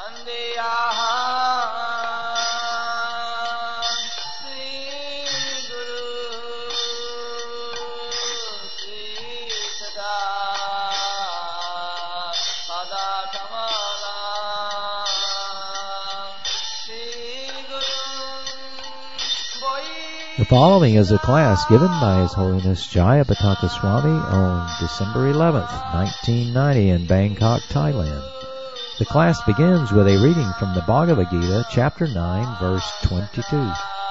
The following is a class given by His Holiness Jayapataka Swami on December 11th, 1990 in Bangkok, Thailand. The class begins with a reading from the Bhagavad Gita, chapter 9, verse 22.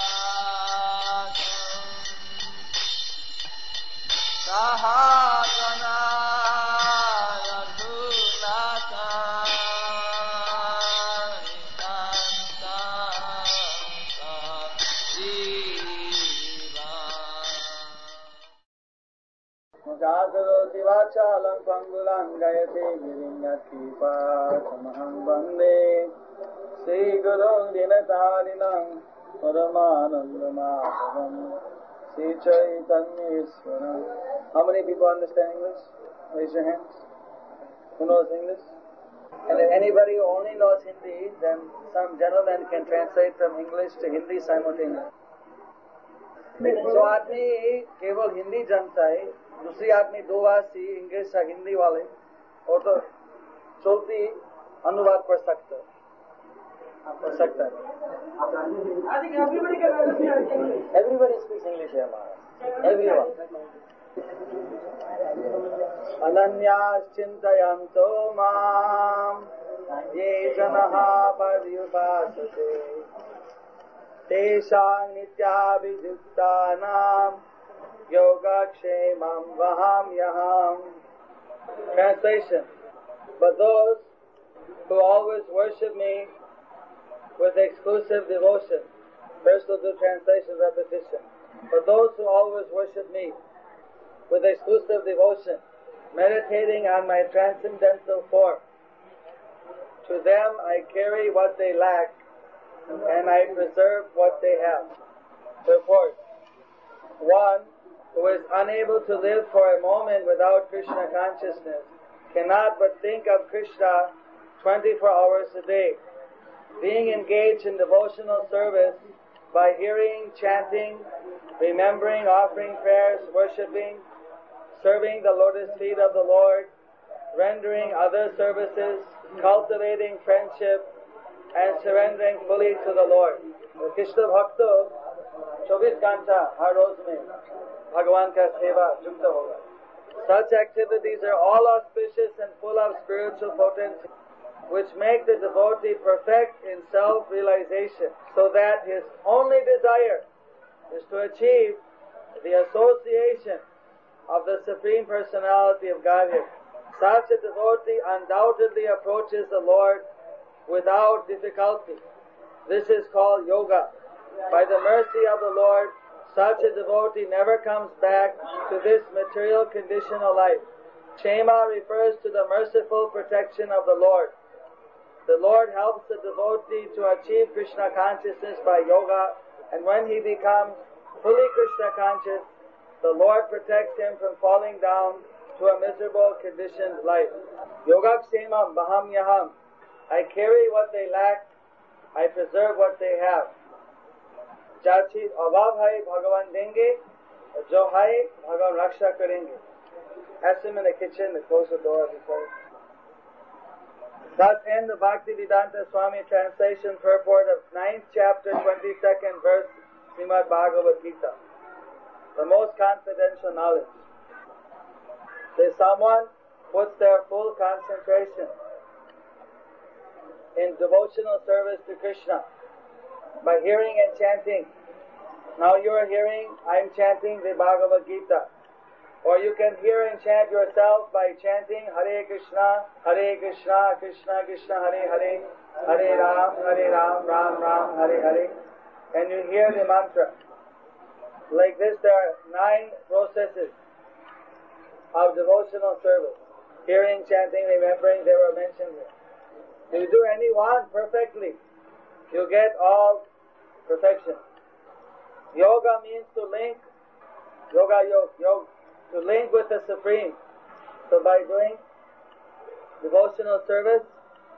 How many people understand English? Raise your hands. Who knows English? And if anybody who only knows Hindi, then some gentleman can translate from English to Hindi simultaneously. जो आदमी केवल हिंदी जानता है, दूसरी आदमी दो भाषी English या हिंदी वाले और तो चलती अनुवाद कर सकता है. Everybody speaks English here, Maharaj. Everyone. Ananyāścintayamto māṁ ye janah paryupāsate teshāṁ nityabhijuktānaṁ yogakshemam vahamyaham. Translation: but those who always worship me with exclusive devotion. First we'll do translation repetition. But those who always worship me with exclusive devotion, meditating on my transcendental form, to them I carry what they lack, and I preserve what they have. Purport: one who is unable to live for a moment without Krishna consciousness cannot but think of Krishna 24 hours a day. Being engaged in devotional service by hearing, chanting, remembering, offering prayers, worshipping, serving the lotus feet of the Lord, rendering other services, cultivating friendship, and surrendering fully to the Lord. Krishna Bhakta 24 घंटा हर रोज में भगवान का सेवा जुक्त होगा. Such activities are all auspicious and full of spiritual potency, which make the devotee perfect in self-realization, so that his only desire is to achieve the association of the Supreme Personality of Godhead. Such a devotee undoubtedly approaches the Lord without difficulty. This is called yoga. By the mercy of the Lord, such a devotee never comes back to this material conditional life. Kshema refers to the merciful protection of the Lord. The Lord helps the devotee to achieve Krishna consciousness by yoga, and when he becomes fully Krishna conscious, the Lord protects him from falling down to a miserable conditioned life. Yogakshemam vahamyaham. I carry what they lack, I preserve what they have. जा चीज अभाव है भगवान देंगे, जो है भगवान रक्षा करेंगे. Ask him in the kitchen to close the door before. Thus ends the Bhaktivedanta Swami translation purport of 9th chapter, 22nd verse, Srimad Bhagavad Gita. The most confidential knowledge. If someone puts their full concentration in devotional service to Krishna by hearing and chanting. Now you are hearing, I am chanting the Bhagavad Gita. Or you can hear and chant yourself by chanting Hare Krishna, Krishna Krishna, Hare Hare, Hare Ram, Ram Ram, Hare Hare. And you hear the mantra. Like this, there are 9 processes of devotional service. Hearing, chanting, remembering, they were mentioned here. If you do any one perfectly, you get all perfection. Yoga means to link, yoga, to link with the Supreme. So by doing devotional service,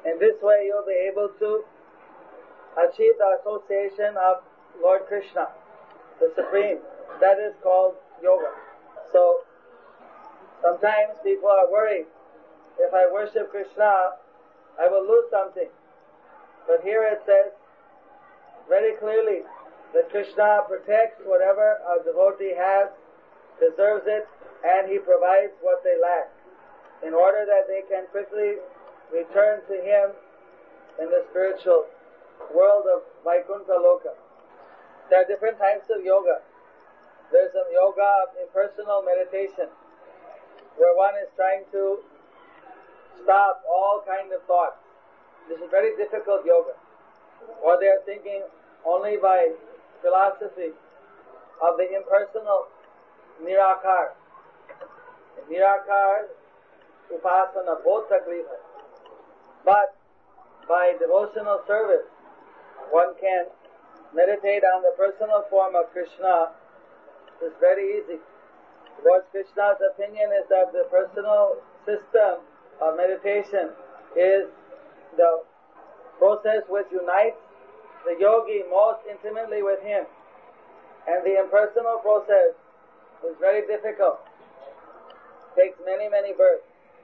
In this way you'll be able to achieve the association of Lord Krishna, the Supreme. That is called yoga. So sometimes people are worried, if I worship Krishna, I will lose something. But here it says very clearly that Krishna protects whatever a devotee has, preserves it, and he provides what they lack, in order that they can quickly return to him in the spiritual world of Vaikuntha Loka. There are different types of yoga. There's a yoga of impersonal meditation, where one is trying to stop all kind of thoughts. This is very difficult yoga. Or they are thinking only by philosophy of the impersonal Nirakar. Nirakar Upasana, both taklif hai. But by devotional service, one can meditate on the personal form of Krishna. It's very easy. Lord Krishna's opinion is that the personal system of meditation is the process which unites the yogi most intimately with him. And the impersonal process is very difficult. Takes many, many births.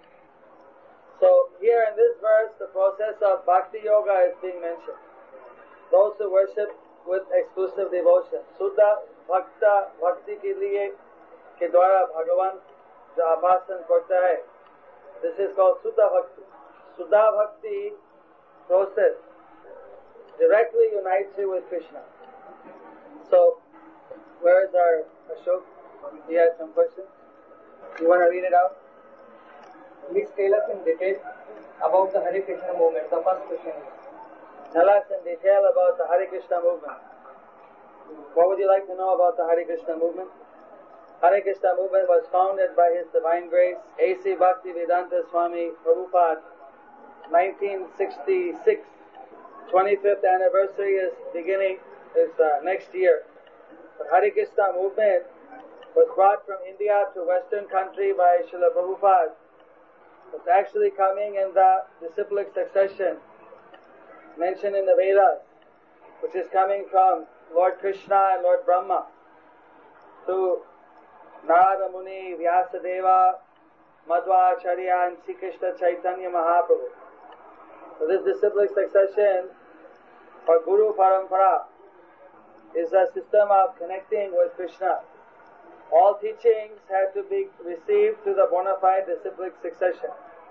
So here in this verse, the process of bhakti yoga is being mentioned. Those who worship with exclusive devotion. Suddha bhakta bhakti ke liye ke dwara Bhagavan jo apasan karta hai. This is called Suddha bhakti. Suddha bhakti process directly unites you with Krishna. So, where is our Ashok? He has some questions. You want to read it out? Please tell us in detail about the Hare Krishna movement. The first question is. Tell us in detail about the Hare Krishna movement. What would you like to know about the Hare Krishna movement? Hare Krishna movement was founded by His Divine Grace, A.C. Bhaktivedanta Swami Prabhupada, 1966. 25th anniversary is next year. But Hare Krishna movement was brought from India to Western country by Srila Prabhupada. It's actually coming in the disciplic succession mentioned in the Vedas, which is coming from Lord Krishna and Lord Brahma to Narada Muni, Vyasadeva, Madhvacharya and Sri Krishna Chaitanya Mahaprabhu. So this disciplic succession or Guru Parampara is a system of connecting with Krishna. All teachings have to be received through the bona fide disciplic succession.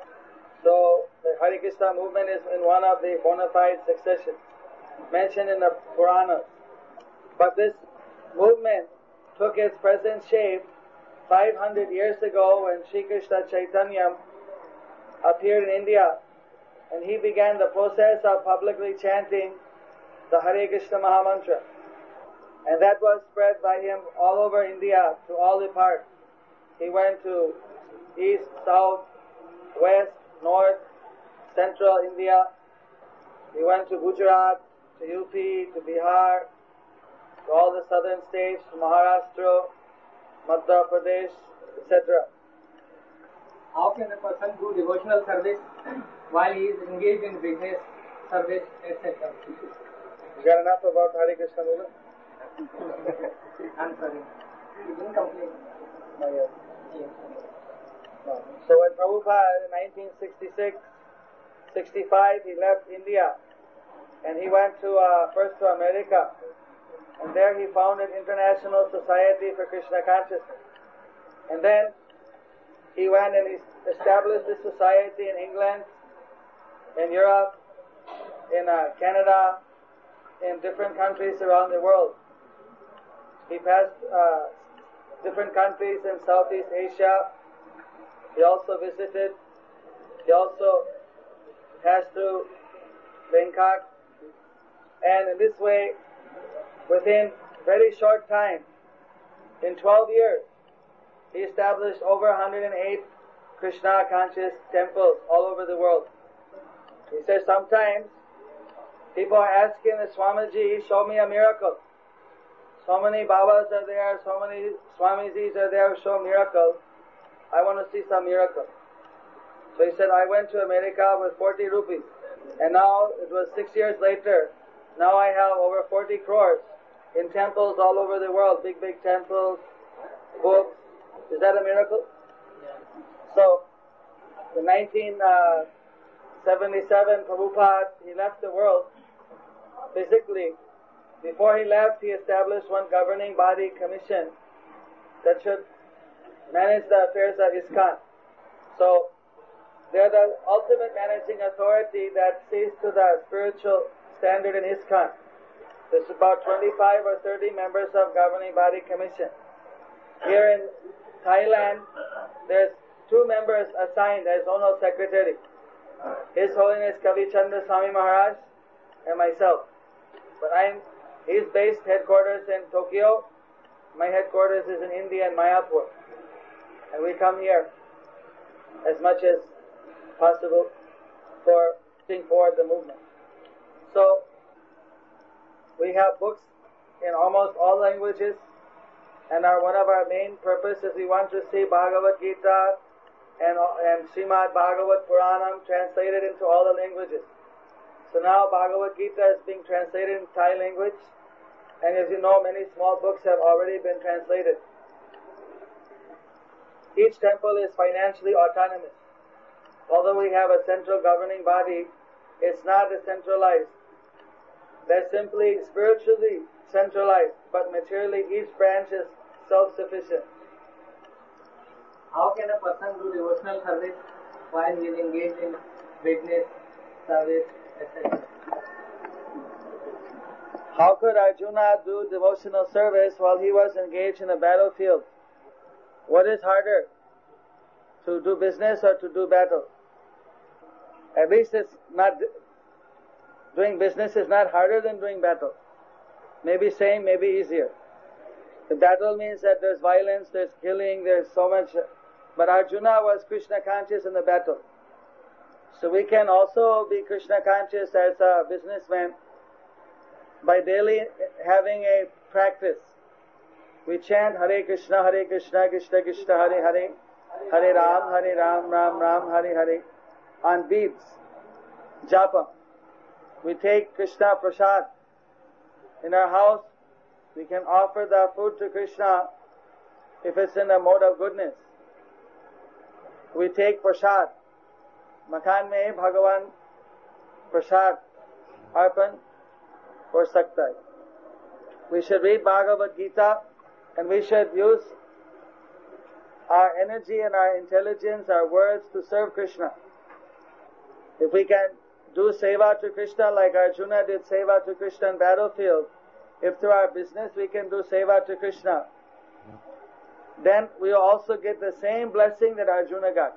So the Hare Krishna movement is in one of the bona fide successions mentioned in the Puranas. But this movement took its present shape 500 years ago when Sri Krishna Chaitanya appeared in India, and he began the process of publicly chanting the Hare Krishna Mahamantra. And that was spread by him all over India to all the parts. He went to east, south, west, north, central India. He went to Gujarat, to UP, to Bihar, to all the southern states, to Maharashtra, Madhya Pradesh, etc. How can a person do devotional service while he is engaged in business, service, etc.? You got enough about Hare Krishna movement? I'm sorry. You didn't complain. No, yes. Yes. No. So when Prabhupada in 1966, 65, he left India and he went to first to America, and there he founded International Society for Krishna Consciousness. And then he went and he established this society in England, in Europe, in Canada, in different countries around the world. He passed different countries in Southeast Asia. He also passed through Bangkok. And in this way, within very short time, in 12 years, he established over 108 Krishna conscious temples all over the world. He says sometimes people are asking the Swamiji, show me a miracle. So many Babas are there, so many Swamijis are there who show miracles. I want to see some miracle. So he said, I went to America with 40 rupees. And now, it was 6 years later, now I have over 40 crores in temples all over the world, big, big temples, books. Is that a miracle? So, in 1977, Prabhupada, he left the world. Basically, before he left, he established one governing body commission that should manage the affairs of ISKCON. So, they are the ultimate managing authority that sees to the spiritual standard in ISKCON. There's about 25 or 30 members of governing body commission. Here in Thailand, there's 2 members assigned as zonal secretary. His Holiness Kavi Chandra Swami Maharaj and myself. But he's based headquarters in Tokyo. My headquarters is in India in Mayapur. And we come here as much as possible for pushing forward the movement. So, we have books in almost all languages, and one of our main purposes, we want to see Bhagavad Gita and Srimad Bhagavad Puranam translated into all the languages. So now Bhagavad Gita is being translated in Thai language, and as you know, many small books have already been translated. Each temple is financially autonomous. Although we have a central governing body, it's not decentralized. They're simply spiritually centralized, but materially each branch is self-sufficient. How can a person do devotional service while he is engaged in business, service, etc.? How could Arjuna do devotional service while he was engaged in a battlefield? What is harder, to do business or to do battle? At least it's not, doing business is not harder than doing battle. Maybe same, maybe easier. The battle means that there's violence, there's killing, there's so much. But Arjuna was Krishna conscious in the battle. So we can also be Krishna conscious as a businessman by daily having a practice. We chant Hare Krishna, Krishna Krishna, Hare Hare, Hare Ram, Ram Ram, Hare Hare, on beads, japa. We take Krishna prasad. In our house, we can offer the food to Krishna if it's in a mode of goodness. We take prasad. Makan mein Bhagavan prasad arpan ho sakta hai. We should read Bhagavad Gita, and we should use our energy and our intelligence, our words to serve Krishna. If we can do seva to Krishna like Arjuna did seva to Krishna in battlefield, if through our business we can do seva to Krishna, then we will also get the same blessing that Arjuna got.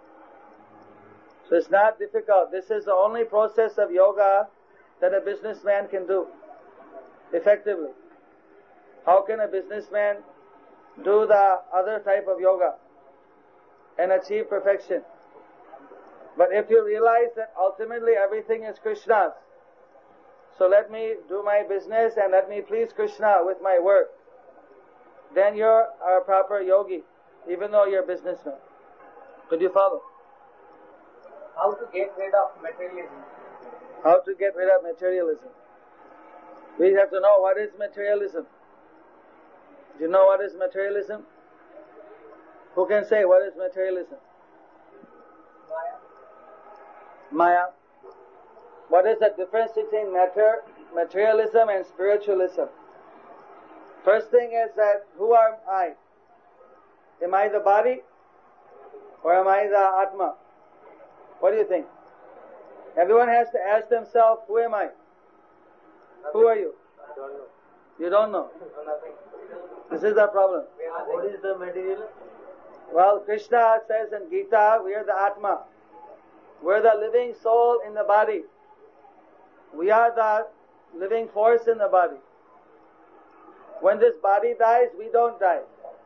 So it's not difficult. This is the only process of yoga that a businessman can do effectively. How can a businessman do the other type of yoga and achieve perfection? But if you realize that ultimately everything is Krishna's, so let me do my business and let me please Krishna with my work, then you're a proper yogi, even though you're a businessman. Could you follow? How to get rid of materialism? How to get rid of materialism? We have to know what is materialism. Do you know what is materialism? Who can say what is materialism? Maya. What is the difference between materialism and spiritualism? First thing is that, who am I? Am I the body? Or am I the Atma? What do you think? Everyone has to ask themselves, who am I? Nothing. Who are you? I don't know. You don't know. No, nothing. This is the problem. What is the material? Well, Krishna says in Gita, we are the Atma. We're the living soul in the body. We are the living force in the body. When this body dies, we don't die.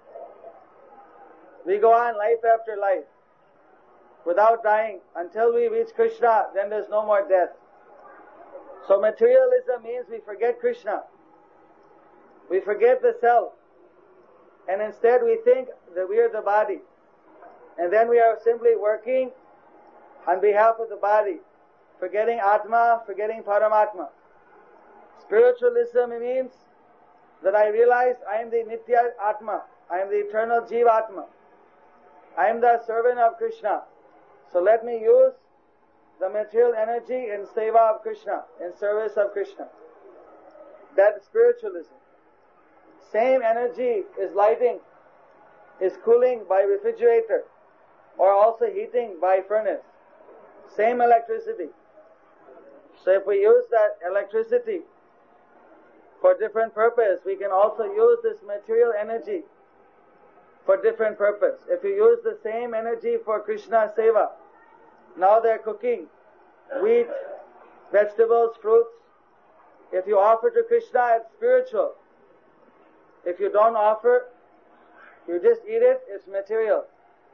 We go on life after life without dying until we reach Krishna. Then there's no more death. So materialism means we forget Krishna. We forget the self. And instead we think that we are the body. And then we are simply working on behalf of the body forgetting Atma, forgetting Paramatma. Spiritualism means that I realize I am the Nitya Atma, I am the eternal Jivatma. I am the servant of Krishna. So let me use the material energy in seva of Krishna, in service of Krishna. That is spiritualism. Same energy is lighting, is cooling by refrigerator, or also heating by furnace. Same electricity. So if we use that electricity for different purpose, we can also use this material energy for different purpose. If you use the same energy for Krishna seva, now they're cooking wheat, vegetables, fruits. If you offer to Krishna, it's spiritual. If you don't offer, you just eat it, it's material.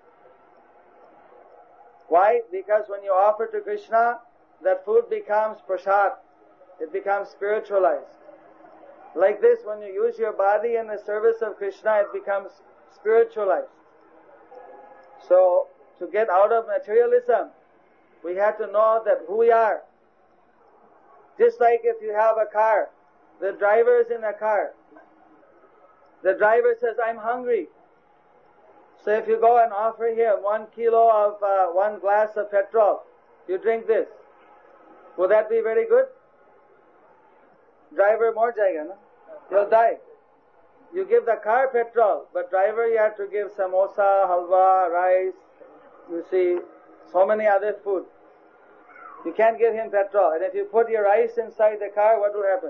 Why? Because when you offer to Krishna, that food becomes prasad. It becomes spiritualized. Like this, when you use your body in the service of Krishna, it becomes spiritualized. So, to get out of materialism, we have to know that who we are. Just like if you have a car, the driver is in a car. The driver says, I'm hungry. So if you go and offer him 1 kilo of 1 glass of petrol, you drink this. Would that be very good? Driver more jayega, no? He'll die. You give the car petrol, but driver you have to give samosa, halwa, rice, you see, so many other food. You can't give him petrol. And if you put your rice inside the car, what will happen?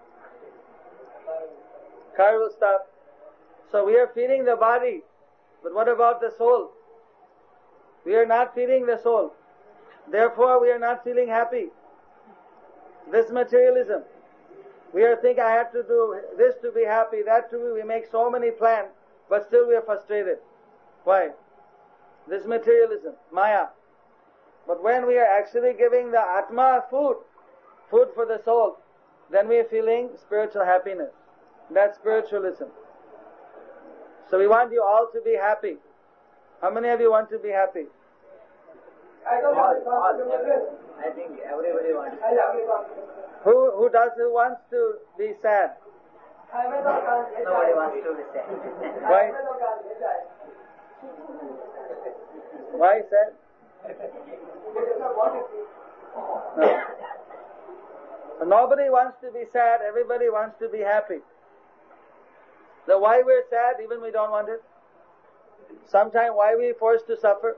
Car will stop. So we are feeding the body. But what about the soul? We are not feeding the soul. Therefore, we are not feeling happy. This materialism. We are thinking, I have to do this to be happy, that to be. We make so many plans, but still we are frustrated. Why? This materialism, Maya. But when we are actually giving the Atma food for the soul, then we are feeling spiritual happiness. That's spiritualism. So we want you all to be happy. How many of you want to be happy? I think everybody wants. Who wants to be sad? Nobody wants to be sad. Why? Why sad? No. So nobody wants to be sad, everybody wants to be happy. So why we're sad, even we don't want it? Sometimes why we forced to suffer?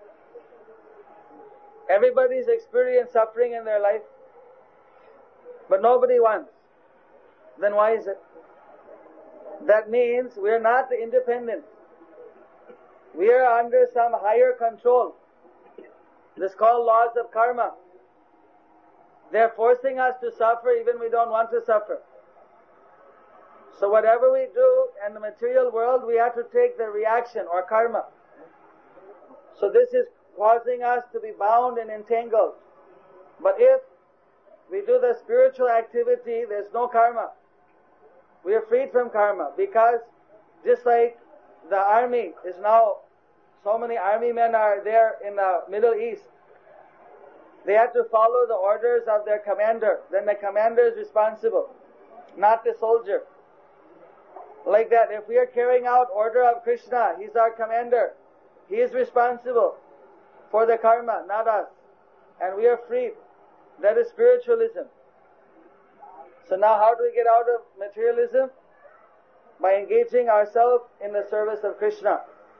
Everybody's experienced suffering in their life, but nobody wants. Then why is it? That means we are not independent. We are under some higher control. This is called laws of karma. They are forcing us to suffer even we don't want to suffer. So whatever we do in the material world, we have to take the reaction or karma. So this is causing us to be bound and entangled. But if we do the spiritual activity, there's no karma. We are freed from karma, because just like the army is now, so many army men are there in the Middle East. They have to follow the orders of their commander. Then the commander is responsible, not the soldier. Like that, if we are carrying out order of Krishna, he's our commander. He is responsible for the karma, not us. And we are freed. That is spiritualism. So now how do we get out of materialism? By engaging ourselves in the service of Krishna.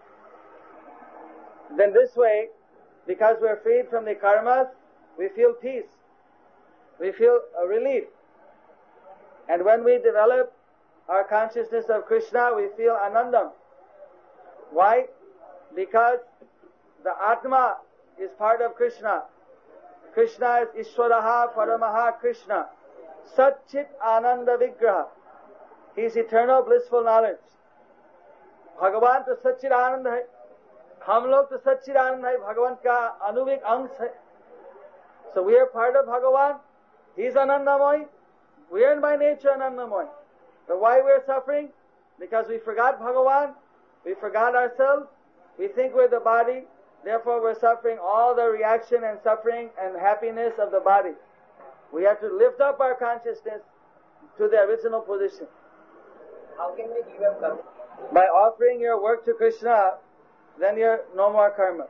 Then this way, because we are freed from the karmas, we feel peace. We feel a relief. And when we develop our consciousness of Krishna, we feel anandam. Why? Because the Atma is part of Krishna. Krishna is Ishwaraha Paramaha Krishna. Satchit Ananda Vigraha. He is eternal blissful knowledge. Bhagavan to Satchit Ananda hai. हम लोग तो सच्चिदानंद है, भगवान का अनुविक अंश है. So we are part of Bhagavan. He is Anandamoy. We are by nature Anandamoy. But why we are suffering? Because we forgot Bhagavan. We forgot ourselves. We think we're the body. Therefore we're suffering all the reaction and suffering and happiness of the body. We have to lift up our consciousness to the original position. How can we give up karma? By offering your work to Krishna, then you're no more karma.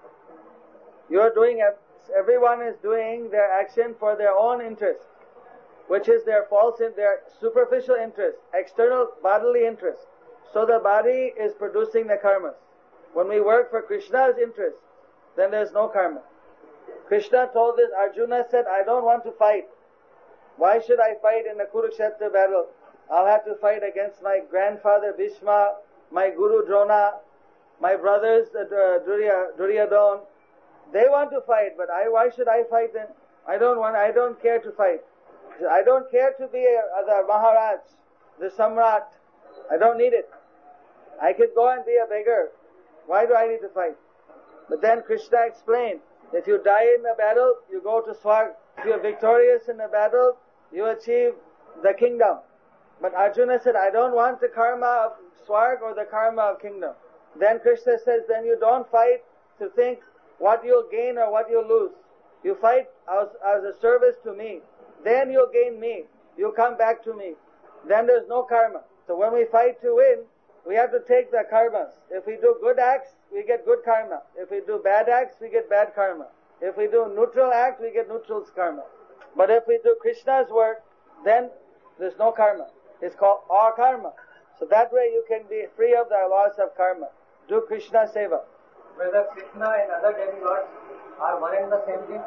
Everyone is doing their action for their own interest, which is their superficial interest, external bodily interest. So the body is producing the karmas. When we work for Krishna's interest, then there's no karma. Krishna told this, Arjuna said, I don't want to fight. Why should I fight in the Kurukshetra battle? I'll have to fight against my grandfather Bhishma, my guru Drona, my brothers Duryodhana. They want to fight, but why should I fight them? I don't care to fight. I don't care to be the Maharaj, the Samrat. I don't need it. I could go and be a beggar. Why do I need to fight? But then Krishna explained, if you die in the battle, you go to Swarg. If you are victorious in the battle, you achieve the kingdom. But Arjuna said, I don't want the karma of Swarg or the karma of kingdom. Then Krishna says, then you don't fight to think what you'll gain or what you'll lose. You fight as a service to me. Then you'll gain me. You'll come back to me. Then there's no karma. So when we fight to win, we have to take the karmas. If we do good acts, we get good karma. If we do bad acts, we get bad karma. If we do neutral acts, we get neutral karma. But if we do Krishna's work, then there's no karma. It's called akarma. So that way you can be free of the loss of karma. Do Krishna seva. Whether Krishna and other demigods are one and the same thing?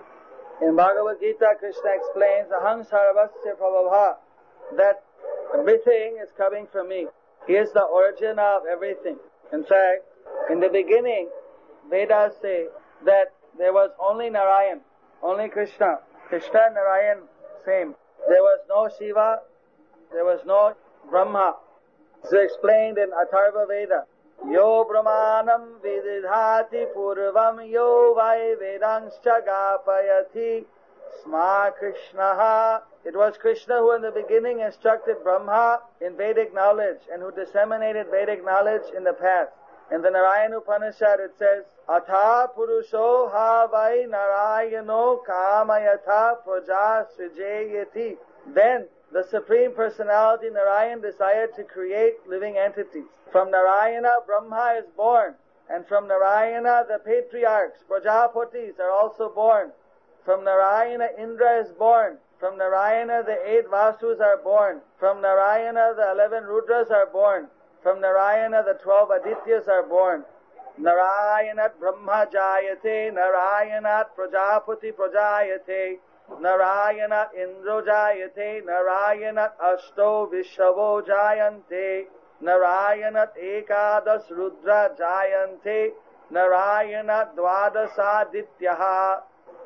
In Bhagavad Gita, Krishna explains, Aham sarvasya prabhava, that everything is coming from me. He is the origin of everything. In fact, in the beginning, Vedas say that there was only Narayan, only Krishna. Krishna and Narayan, same. There was no Shiva, there was no Brahma. It's explained in Atharva Veda. Yo brahmanam vididhati purvam yo vai vedanscha gapayati sma Krishnaha. It was Krishna who in the beginning instructed Brahma in Vedic knowledge and who disseminated Vedic knowledge in the past. In the Narayana Upanishad it says, Atha purusho ha vai narayano kamayatha praja srijayati. Then the Supreme Personality Narayan desired to create living entities. From Narayana, Brahma is born. And from Narayana, the patriarchs, Prajapatis, are also born. From Narayana, Indra is born. From Narayana, the 8 Vasus are born. From Narayana, the 11 Rudras are born. From Narayana, the 12 Adityas are born. Narayanat Brahma Jayate, Narayanat Prajapati Prajayate, Narayanat Indra Jayate, Narayanat Ashto Vishavo Jayante, Narayanat Ekadas Rudra Jayante, Narayanat Dvadasadityaha.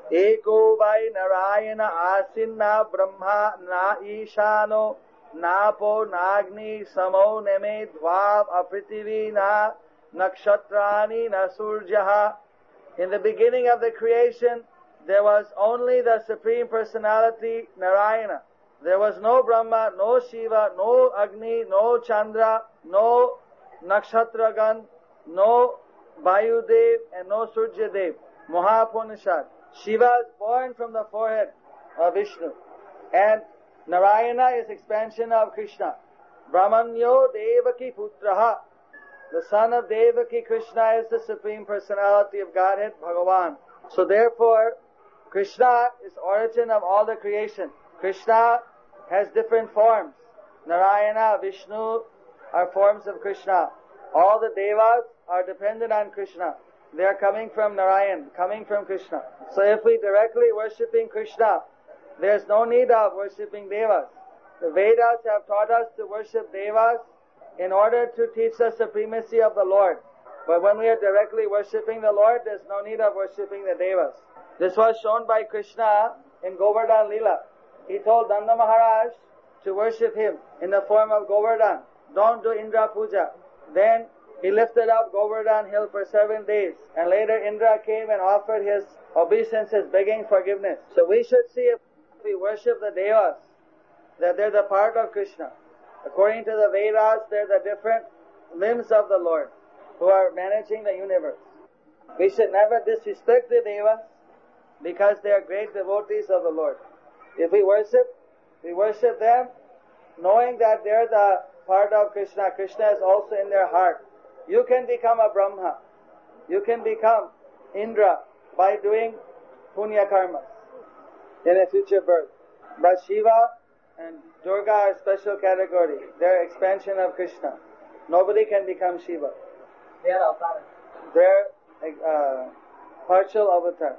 Eko vai Narayana Asinna Brahma na Ishano Napo Nagni Samo Neme Dvav Apritivi na Nakshatrani na Surjaha. In the beginning of the creation, there was only the Supreme Personality Narayana. There was no Brahma, no Shiva, no Agni, no Chandra, no Nakshatragan, no Vayudev, and no Surjadev. Mahapunishad. Shiva is born from the forehead of Vishnu. And Narayana is expansion of Krishna. Brahmanyo Devaki Putraha. The son of Devaki, Krishna, is the Supreme Personality of Godhead, Bhagavan. So therefore, Krishna is origin of all the creation. Krishna has different forms. Narayana, Vishnu are forms of Krishna. All the Devas are dependent on Krishna. They are coming from Narayan, coming from Krishna. So if we directly worshipping Krishna, there's no need of worshipping Devas. The Vedas have taught us to worship Devas in order to teach the supremacy of the Lord. But when we are directly worshipping the Lord, there's no need of worshipping the Devas. This was shown by Krishna in Govardhan Leela. He told Nanda Maharaj to worship him in the form of Govardhan. Don't do Indra Puja. Then he lifted up Govardhan hill for 7 days. And later Indra came and offered his obeisances, begging forgiveness. So we should see if we worship the Devas, that they're the part of Krishna. According to the Vedas, they're the different limbs of the Lord who are managing the universe. We should never disrespect the Devas because they are great devotees of the Lord. If we worship them knowing that they are the part of Krishna. Krishna is also in their heart. You can become a Brahma. You can become Indra by doing punya karma in a future birth. But Shiva and Durga are a special category. They're expansion of Krishna. Nobody can become Shiva. They are avatars. They're partial avatar.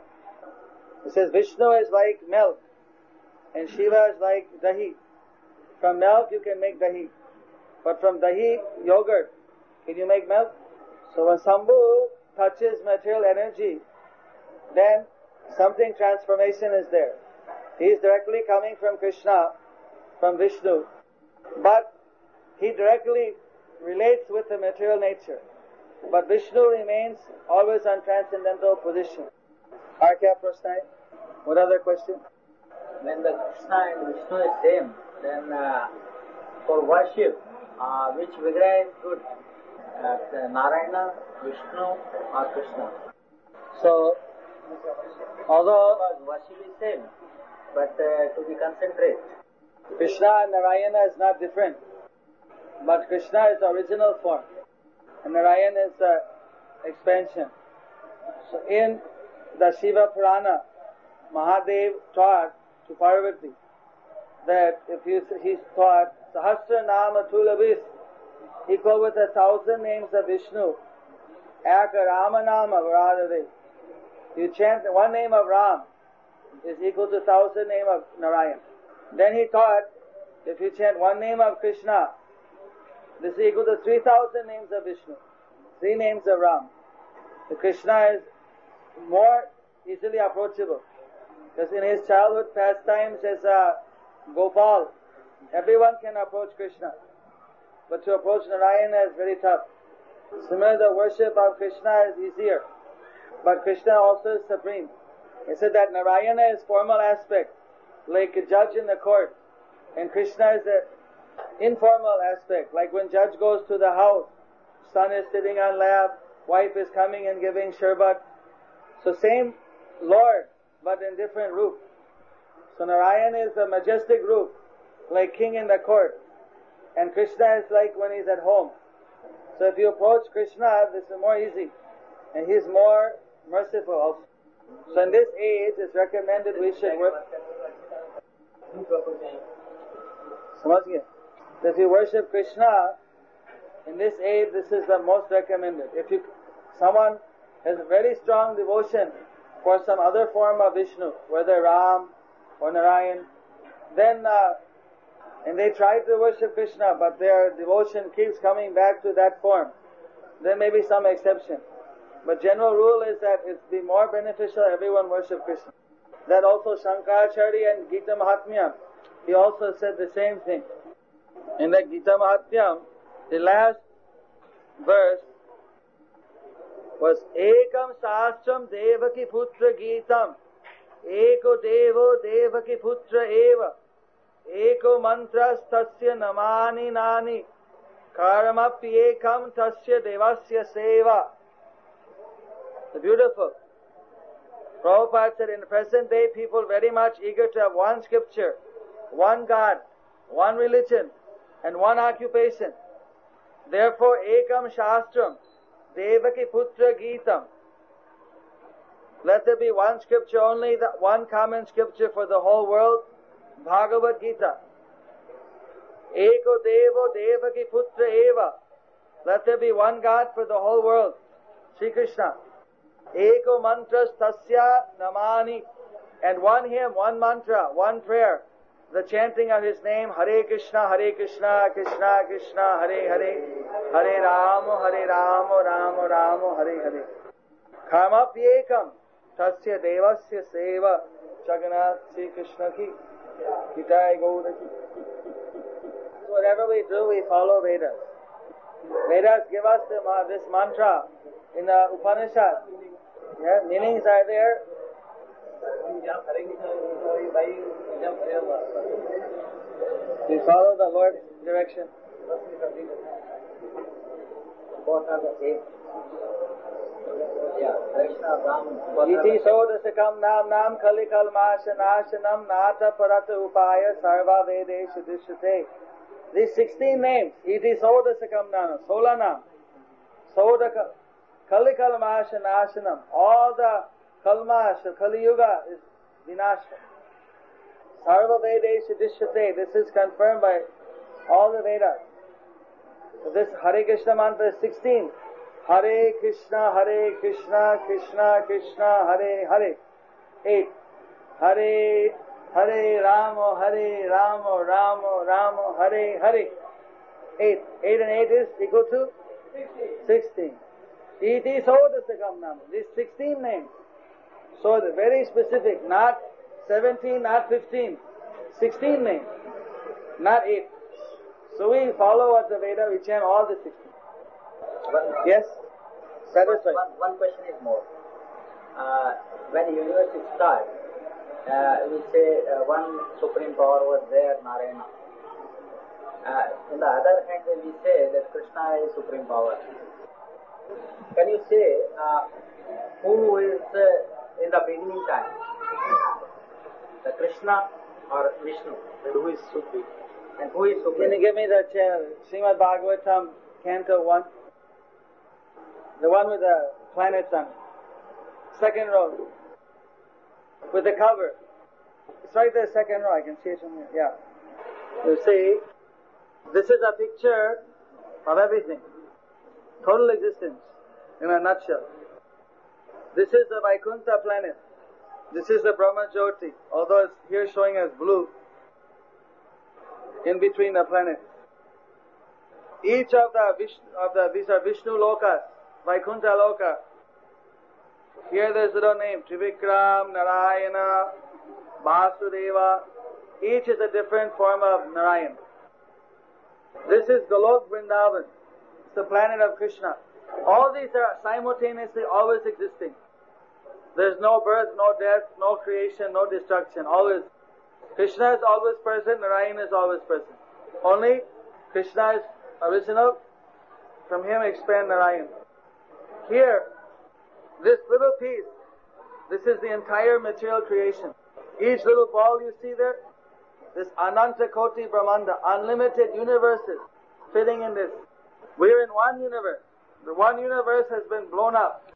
It says Vishnu is like milk and Shiva is like dahi. From milk you can make dahi. But from dahi, yogurt, can you make milk? So when Sambhu touches material energy, then something transformation is there. He is directly coming from Krishna, from Vishnu, but he directly relates with the material nature. But Vishnu remains always on transcendental position. Kya prashna hai? What other question? When the Krishna and Vishnu is same, then for worship, which Vigraha is good? Narayana, Vishnu or Krishna? So, although worship is same, but to be concentrate. Krishna and Narayana is not different, but Krishna is the original form and Narayana is the expansion. So in the Shiva Purana, Mahadev taught to Parvati that he taught Sahasra Nama Tulabis equal with 1,000 names of Vishnu, Aka Rama Nama Varadade. You chant one name of Ram is equal to 1,000 name of Narayan. Then he taught if you chant one name of Krishna, this is equal to 3,000 names of Vishnu, 3 names of Ram. So Krishna is more easily approachable. Because in his childhood pastimes as Gopal, everyone can approach Krishna. But to approach Narayana is very tough. Similarly, the worship of Krishna is easier. But Krishna also is supreme. He said that Narayana is formal aspect, like a judge in the court. And Krishna is the informal aspect, like when judge goes to the house, son is sitting on lap, wife is coming and giving sharbat. So same Lord, but in different roop. So Narayana is a majestic roop, like king in the court. And Krishna is like when he's at home. So if you approach Krishna, this is more easy. And he's more merciful also. So in this age, it's recommended we should work. If you worship Krishna, in this age, this is the most recommended. If someone has very strong devotion for some other form of Vishnu, whether Ram or Narayan, then and they try to worship Krishna, but their devotion keeps coming back to that form, there may be some exception. But general rule is that it's be more beneficial everyone worship Krishna. That also Shankaracharya and Gita Mahatmya, he also said the same thing. In the Gita Mahatmya, the last verse was Ekam Shastram Devaki Putra Gitam Eko Devo Devaki Putra Eva Eko Mantras Tasya Namani Nani Karamapi Ekam Tasya Devasya Seva. The beautiful. Prabhupada said in the present day people very much eager to have one scripture, one God, one religion and one occupation. Therefore Ekam Shastram Devaki Putra Gitam. Let there be one scripture only, one common scripture for the whole world, Bhagavad Gita. Eko Devo Devaki Putra Eva. Let there be one God for the whole world, Sri Krishna. Eko Mantras Tasya Namani. And one hymn, one mantra, one prayer, the chanting of his name, Hare Krishna, Krishna Krishna, Hare Hare, Hare Rama, Rama Rama, Hare Hare. Karmapyekam, Tasya Devasya Seva, Jagannath Sri Krishna ki, Hitai Gaura ki. So whatever we do, we follow Vedas. Vedas give us this mantra in the Upanishad. Yeah, meanings are there. We follow the Lord's direction. Both are the same. Yeah, Krishna Ram. Iti sodasakam nam nam kalikal mashanashanam nata parata upaya sarva vedeshu dishate. These 16 names. Iti sodasakam nam. Solanam. Sodaka. Kalikal mashanashanam. All the kalmash, Kali Yuga is vinasha. Sarva vedeshu dishate. This is confirmed by all the Vedas. So this Hare Krishna mantra is 16. Hare Krishna, Krishna Krishna, Hare Hare. 8. Hare Rama, Rama, Hare Hare. 8. 8 and 8 is equal to 16. Iti sodasakam nama. These 16 names. So they're very specific. Not 17, not 15. 16 names. Not 8. So we follow what the Veda, we chant all the 16. Yes? Satisfied. One question is more. When the universe starts, we say one supreme power was there, Narayana. In the other hand, we say that Krishna is supreme power. Can you say who is in the beginning time? The Krishna or Vishnu? And who is supreme? And who is supreme? Can you give me the Srimad Bhagavatam, Canto 1? The one with the planets on it. Second row. With the cover. It's right there, second row. I can see it from here. Yeah. You see, this is a picture of everything. Total existence in a nutshell. This is the Vaikuntha planet. This is the Brahma Jyoti. Although it's here showing as blue. In between the planets. Each of these are Vishnu Lokas. Vaikuntha Loka. Here there's little name, Trivikram, Narayana, Vasudeva. Each is a different form of Narayan. This is Golok Vrindavan. It's the planet of Krishna. All these are simultaneously always existing. There's no birth, no death, no creation, no destruction. Always. Krishna is always present, Narayan is always present. Only Krishna is original. From him expand Narayan. Here, this little piece, this is the entire material creation. Each little ball you see there, this Ananta Koti Brahmanda, unlimited universes fitting in this. We're in one universe. The one universe has been blown up.